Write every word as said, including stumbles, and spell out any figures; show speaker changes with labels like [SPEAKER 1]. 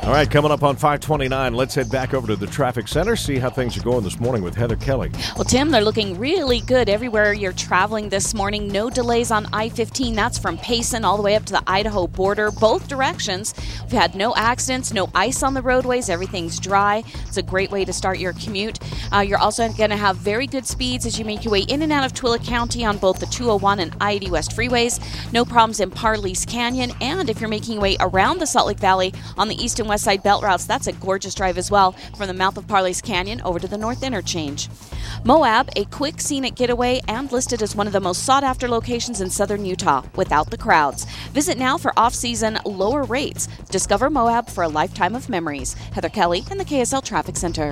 [SPEAKER 1] All right, coming up on five twenty-nine, let's head back over to the traffic center, see how things are going this morning with Heather Kelly.
[SPEAKER 2] Well, Tim, they're looking really good everywhere you're traveling this morning. No delays on I fifteen. That's from Payson all the way up to the Idaho border, both directions. We've had no accidents, no ice on the roadways. Everything's dry. It's a great way to start your commute. Uh, you're also going to have very good speeds as you make your way in and out of Twila County on both the two oh one and I eighty West freeways. No problems in Parleys Canyon. And if you're making your way around the Salt Lake Valley on the east and west side belt routes, that's a gorgeous drive as well from the mouth of Parleys Canyon over to the North Interchange. Moab, a quick scenic getaway and listed as one of the most sought-after locations in southern Utah without the crowds. Visit now for off-season lower rates. Discover Moab for a lifetime of memories. Heather Kelly in the K S L Traffic Center.